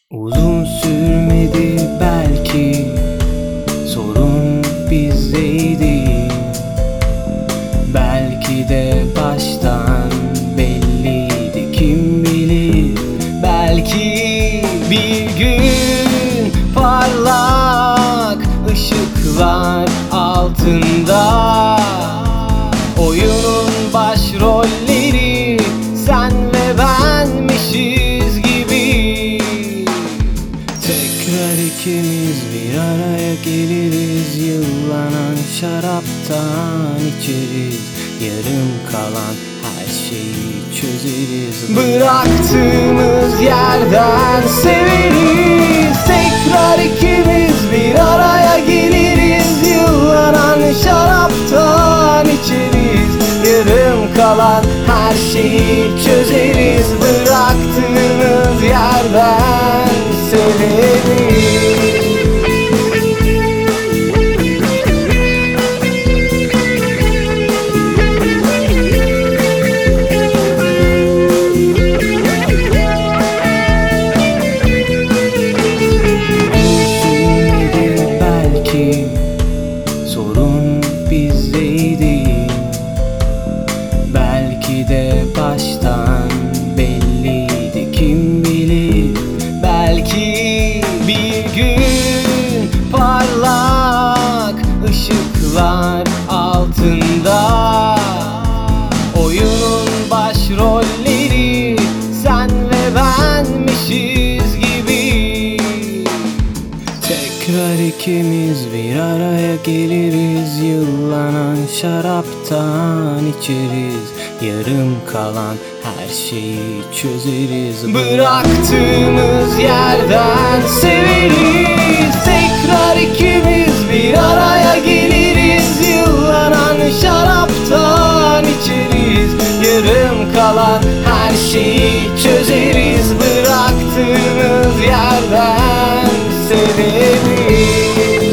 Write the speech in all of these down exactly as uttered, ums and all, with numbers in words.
Uzun sürmedi belki, sorun bizdeydi. Belki de baştan belliydi, kim bilir. Belki bir gün parlak ışıklar altında oyunun başrolleri sen ve benmişiz gibi. Tekrar ikimiz bir araya geliriz, yıllanan şaraptan içeriz, yarım kalan her şeyi çözeriz. Bıraktığımız yerden severiz, tekrar ikimiz bir araya geliriz, yıllanan şaraptan içeriz, yarım kalan her şeyi çözeriz. Bıraktığımız yerden severiz. Sorun bizdeydi. Belki de baştan belliydi, kim bilir. Belki bir gün parlak ışıklar altında oyunun başrolleri sen ve benmişiz gibi. Tekrar ikimiz bir araya geliriz, yıllanan şaraptan içeriz, yarım kalan her şeyi çözeriz. Bıraktığımız yerden severiz, tekrar ikimiz bir araya geliriz, yıllanan şaraptan içeriz, yarım kalan her şeyi çözeriz. Bıraktığımız yerden severiz.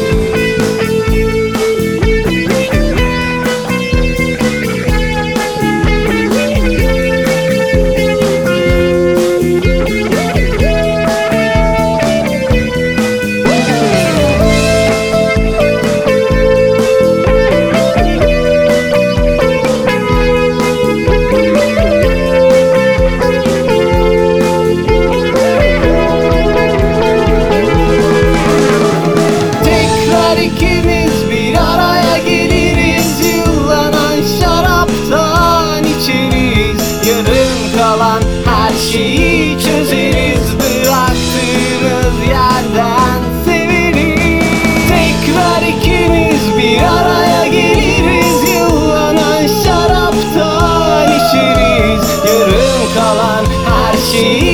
İkimiz bir araya geliriz, yıllanan şaraptan içeriz, yarım kalan her şeyi çözeriz. Bıraktığımız yerden severiz, tekrar ikimiz bir araya geliriz, yıllanan şaraptan içeriz, yarım kalan her şeyi